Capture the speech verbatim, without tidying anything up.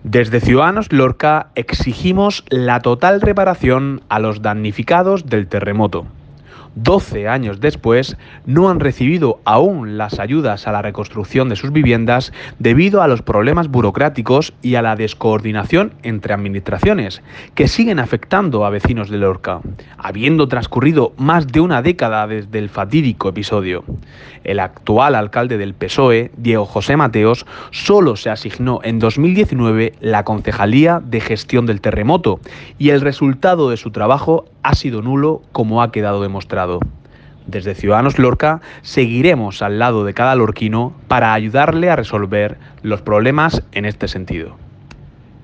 Desde Ciudadanos Lorca exigimos la total reparación a los damnificados del terremoto. doce años después, no han recibido aún las ayudas a la reconstrucción de sus viviendas debido a los problemas burocráticos y a la descoordinación entre administraciones, que siguen afectando a vecinos de Lorca, habiendo transcurrido más de una década desde el fatídico episodio. El actual alcalde del P S O E, Diego José Mateos, solo se asignó en dos mil diecinueve la Concejalía de Gestión del Terremoto y el resultado de su trabajo ha sido nulo, como ha quedado demostrado. Desde Ciudadanos Lorca seguiremos al lado de cada lorquino para ayudarle a resolver los problemas en este sentido.